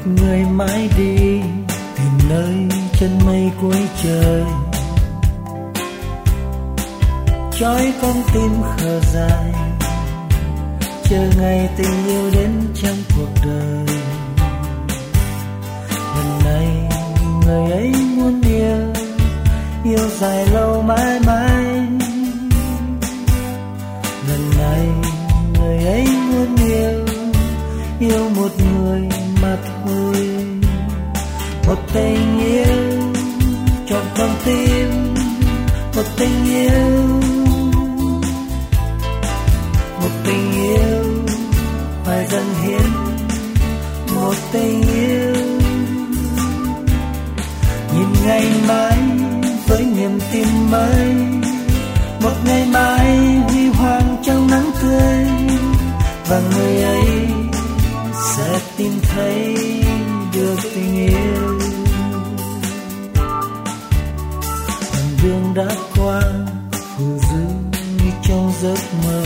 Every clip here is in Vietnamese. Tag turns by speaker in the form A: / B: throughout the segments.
A: một người mãi đi tìm nơi chân mây cuối trời, trói con tim khờ dại chờ ngày tình yêu đến trong cuộc đời. Lần này người ấy muốn yêu, yêu dài lâu mãi mãi. Lần này người ấy muốn yêu, yêu một người mà thôi. Một tình yêu chọn con tim, một tình yêu, một tình yêu phải dâng hiến, một tình yêu. Nhìn ngày mai với niềm tin mới, một ngày mai huy hoàng trong nắng tươi, và người ấy sẽ tìm thấy được tình yêu. Đoạn đường đã qua phù du như trong giấc mơ,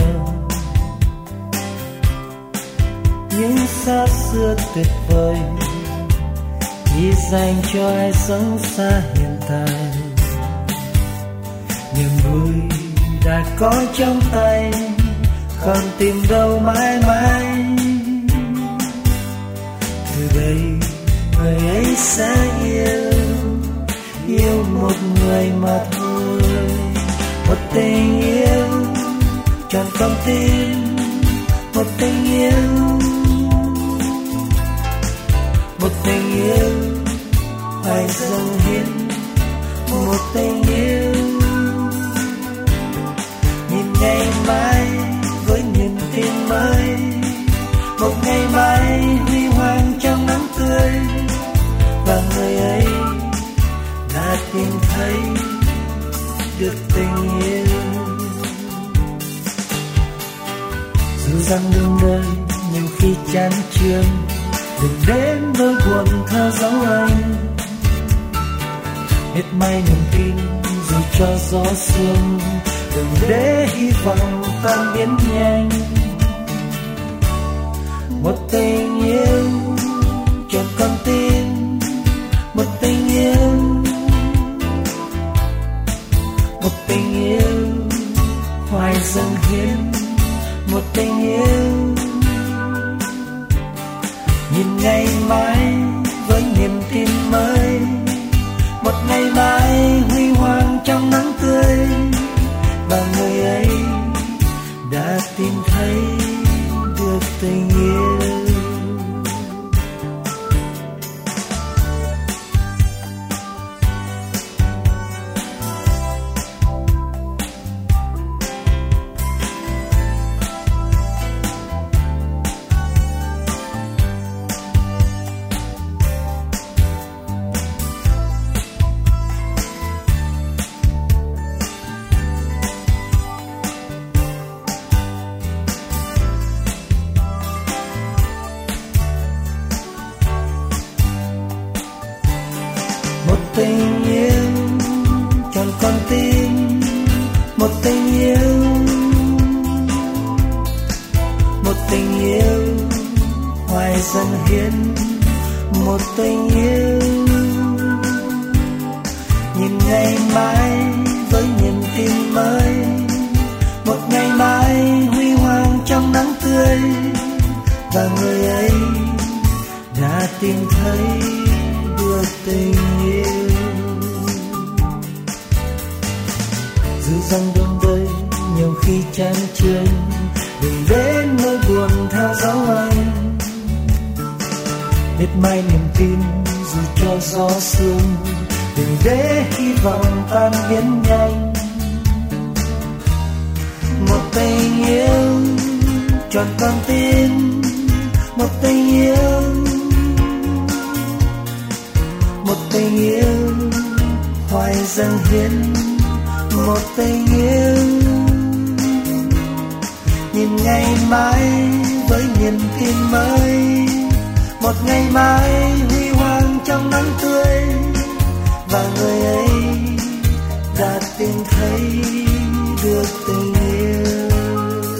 A: những xa xưa tuyệt vời chỉ dành cho ai sống xa hiện tại. Niềm vui đã có trong tay, không tìm đâu mãi mãi. Từ đây người ấy sẽ yêu, yêu một người mà thôi. Một tình yêu trọn con tim, một tình yêu, một tình yêu phải dâng hiến, một tình yêu. Nhìn ngày mai với niềm tin mới, một ngày mai huy hoàng trong nắng tươi, và người ấy đã tìm thấy được tình yêu. Dù rằng đường đời nhiều khi chán chường, đừng đến nỗi buồn theo dấu anh. Hết may niềm tin dù cho gió sương, đừng để hy vọng tan biến nhanh. Một tình yêu chọn con tim, một tình yêu, một tình yêu hoài dâng hiến, một tình yêu. Nhìn ngày mai với niềm tin mới, một ngày mai huy hoàng trong nắng tươi, và người ấy đã tìm thấy được tình yêu. Một tình yêu trọn con tim, một tình yêu, một tình yêu hoài dâng hiến, một tình yêu. Nhìn ngày mai với niềm tin mới, một ngày mai huy hoàng trong nắng tươi, và người ấy đã tìm thấy được tình yêu. Dù rằng đường đời nhiều khi chán chường, đừng đến nỗi buồn theo dấu anh. Biết mai niềm tin dù cho gió sương, đừng để hy vọng tan biến nhanh. Một tình yêu trọn con tim, một tình yêu, một tình yêu hoài dâng hiến, một tình yêu. Nhìn ngày mai với niềm tin mới, một ngày mai huy hoàng trong nắng tươi, và người ấy đã tìm thấy được tình yêu.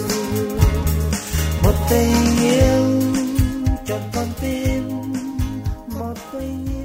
A: Một tình yêu trọn con tim, phây